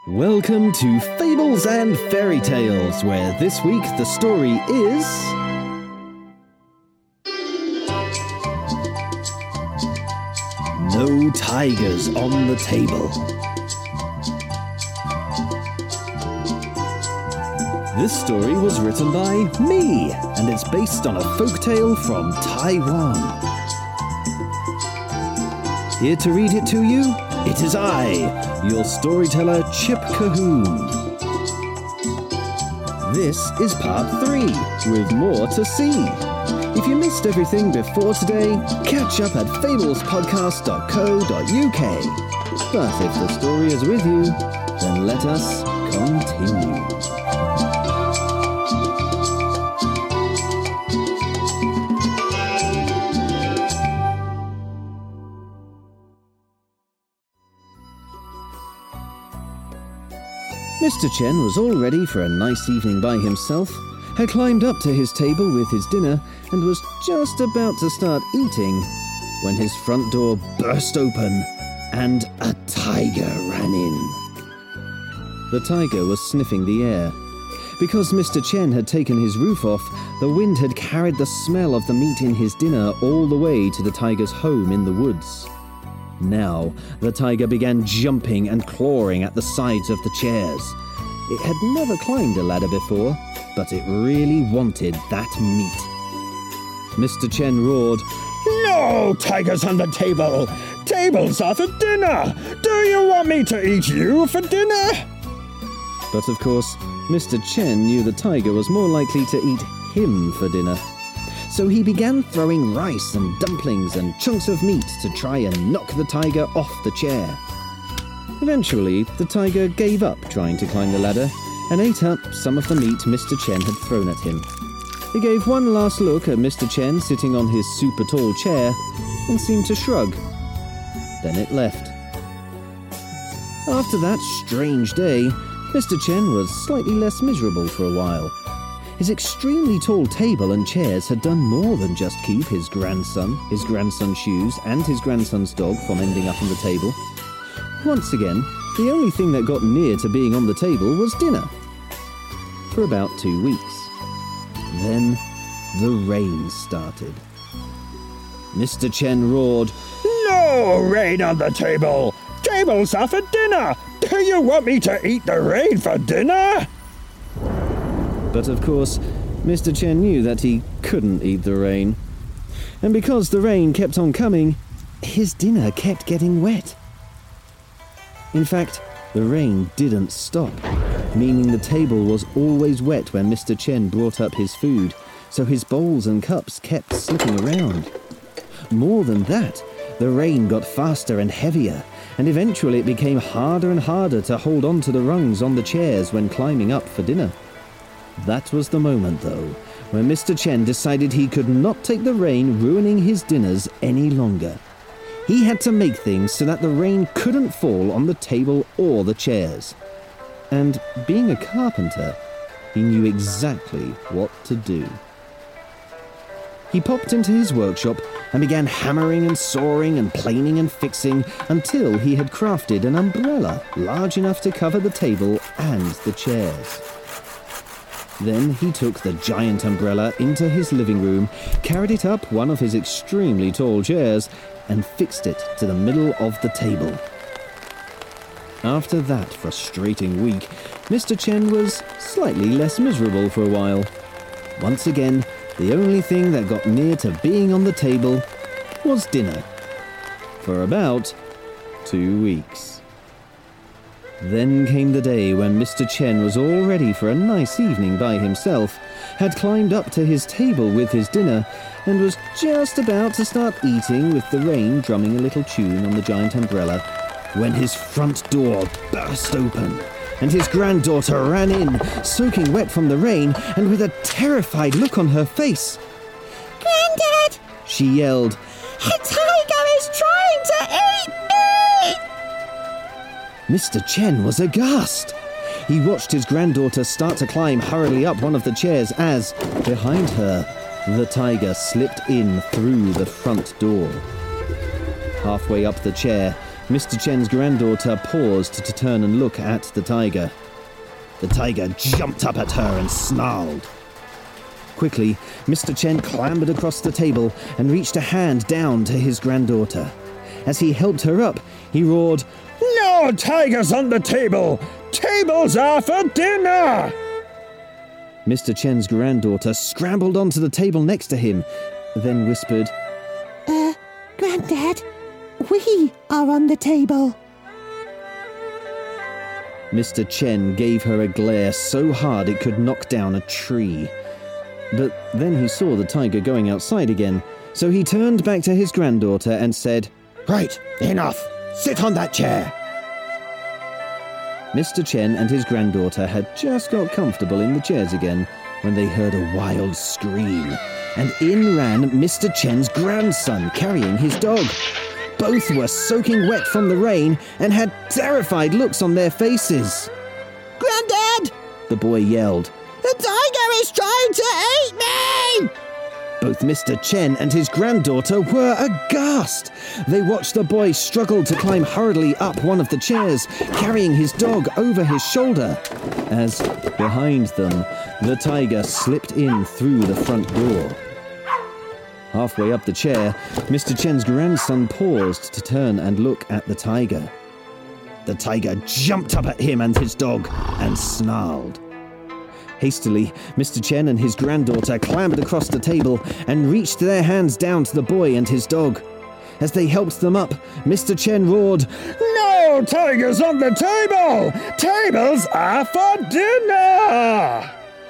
Welcome to Fables and Fairy Tales, where this week the story is... No Tigers on the Table. This story was written by me, and it's based on a folktale from Taiwan. Here to read it to you, it is I, your storyteller Chip Cahoon. This is part 3, with more to see. If you missed everything before today, catch up at fablespodcast.co.uk. But if the story is with you, then let us continue. Mr. Chen was all ready for a nice evening by himself, had climbed up to his table with his dinner, and was just about to start eating when his front door burst open and a tiger ran in. The tiger was sniffing the air. Because Mr. Chen had taken his roof off, the wind had carried the smell of the meat in his dinner all the way to the tiger's home in the woods. Now, the tiger began jumping and clawing at the sides of the chairs. It had never climbed a ladder before, but it really wanted that meat. Mr. Chen roared, "No tigers on the table! Tables are for dinner! Do you want me to eat you for dinner?" But of course, Mr. Chen knew the tiger was more likely to eat him for dinner. So he began throwing rice and dumplings and chunks of meat to try and knock the tiger off the chair. Eventually, the tiger gave up trying to climb the ladder and ate up some of the meat Mr. Chen had thrown at him. He gave one last look at Mr. Chen sitting on his super tall chair and seemed to shrug. Then it left. After that strange day, Mr. Chen was slightly less miserable for a while. His extremely tall table and chairs had done more than just keep his grandson's shoes, and his grandson's dog from ending up on the table. Once again, the only thing that got near to being on the table was dinner. For about 2 weeks. Then, the rain started. Mr. Chen roared, "No rain on the table! Tables are for dinner! Do you want me to eat the rain for dinner?" But of course, Mr. Chen knew that he couldn't eat the rain. And because the rain kept on coming, his dinner kept getting wet. In fact, the rain didn't stop, meaning the table was always wet when Mr. Chen brought up his food, so his bowls and cups kept slipping around. More than that, the rain got faster and heavier, and eventually it became harder and harder to hold on to the rungs on the chairs when climbing up for dinner. That was the moment, though, when Mr. Chen decided he could not take the rain ruining his dinners any longer. He had to make things so that the rain couldn't fall on the table or the chairs. And being a carpenter, he knew exactly what to do. He popped into his workshop and began hammering and sawing and planing and fixing until he had crafted an umbrella large enough to cover the table and the chairs. Then he took the giant umbrella into his living room, carried it up one of his extremely tall chairs, and fixed it to the middle of the table. After that frustrating week, Mr. Chen was slightly less miserable for a while. Once again, the only thing that got near to being on the table was dinner. For about 2 weeks. Then came the day when Mr. Chen was all ready for a nice evening by himself, had climbed up to his table with his dinner, and was just about to start eating with the rain drumming a little tune on the giant umbrella, when his front door burst open, and his granddaughter ran in, soaking wet from the rain, and with a terrified look on her face. "Granddad!" she yelled. "A tiger is trying to eat me!" Mr. Chen was aghast. He watched his granddaughter start to climb hurriedly up one of the chairs as, behind her, the tiger slipped in through the front door. Halfway up the chair, Mr. Chen's granddaughter paused to turn and look at the tiger. The tiger jumped up at her and snarled. Quickly, Mr. Chen clambered across the table and reached a hand down to his granddaughter. As he helped her up, he roared, No tigers on the table! Tables are for dinner! Mr. Chen's granddaughter scrambled onto the table next to him, then whispered, Granddad, we are on the table. Mr. Chen gave her a glare so hard it could knock down a tree. But then he saw the tiger going outside again, so he turned back to his granddaughter and said, Right, enough. Sit on that chair. Mr. Chen and his granddaughter had just got comfortable in the chairs again when they heard a wild scream, and in ran Mr. Chen's grandson carrying his dog. Both were soaking wet from the rain and had terrified looks on their faces. Granddad, The boy yelled. the tiger is trying to eat me! Both Mr. Chen and his granddaughter were aghast. They watched the boy struggle to climb hurriedly up one of the chairs, carrying his dog over his shoulder, as, behind them, the tiger slipped in through the front door. Halfway up the chair, Mr. Chen's grandson paused to turn and look at the tiger. The tiger jumped up at him and his dog and snarled. Hastily, Mr. Chen and his granddaughter clambered across the table and reached their hands down to the boy and his dog. As they helped them up, Mr. Chen roared, No tigers on the table! Tables are for dinner!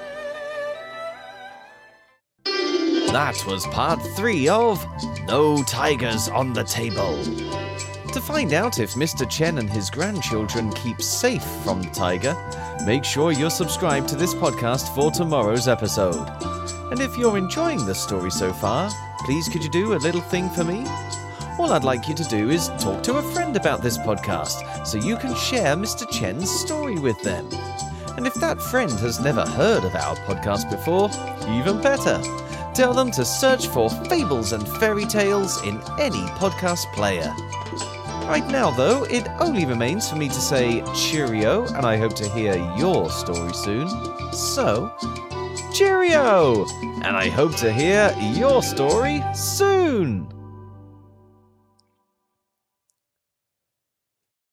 That was part 3 of No Tigers on the Table. To find out if Mr. Chen and his grandchildren keep safe from the tiger, make sure you're subscribed to this podcast for tomorrow's episode. And if you're enjoying the story so far, please could you do a little thing for me? All I'd like you to do is talk to a friend about this podcast so you can share Mr. Chen's story with them. And if that friend has never heard of our podcast before, even better. Tell them to search for Fables and Fairy Tales in any podcast player. Right now, though, it only remains for me to say cheerio, and I hope to hear your story soon. So, cheerio! And I hope to hear your story soon!